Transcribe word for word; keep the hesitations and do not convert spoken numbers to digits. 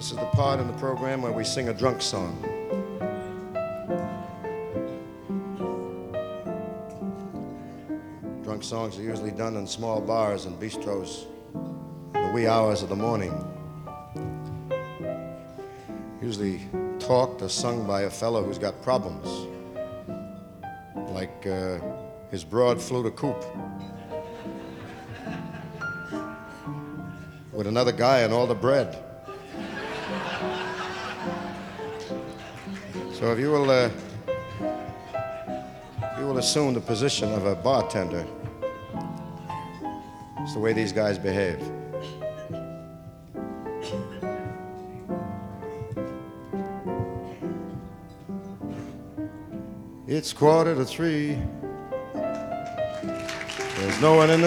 This is the part in the program where we sing a drunk song. Drunk songs are usually done in small bars and bistros in the wee hours of the morning. Usually talked or sung by a fellow who's got problems, like uh, his broad flew to coop with another guy and all the bread. So if you will, uh, you will assume the position of a bartender, it's the way these guys behave. It's quarter to three. There's no one in the